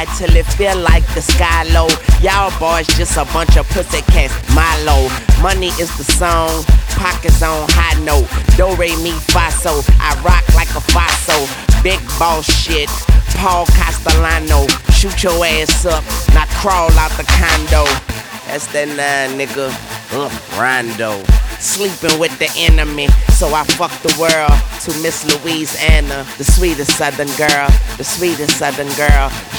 high till it feel like the sky low. Y'all boys just a bunch of pussycats, Milo. Money is the song, pockets on high note. Do, re, mi, fa, so. I rock like a faso. Big boss shit, Paul Castellano. Shoot your ass up, not crawl out the condo. That's that nigga, Rondo. Sleeping with the enemy, so I fuck the world. To Miss Louisiana, the sweetest southern girl, the sweetest southern girl.